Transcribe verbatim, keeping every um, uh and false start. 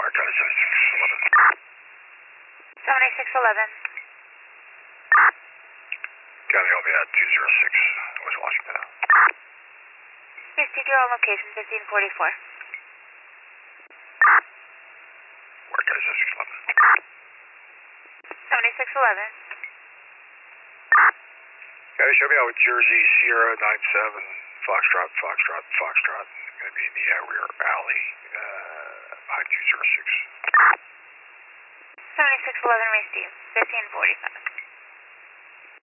Marquez six eleven. seventy-six eleven. County L V at two zero six, West Washington. Houston, you're on location, fifteen forty-four. Marquez six eleven. seventy-six eleven. County, show me out with Jersey Sierra nine seven, Foxtrot, Foxtrot, Foxtrot. Going to be in the uh, rear alley uh, behind two zero six. seventy-six eleven received, fifteen forty-five.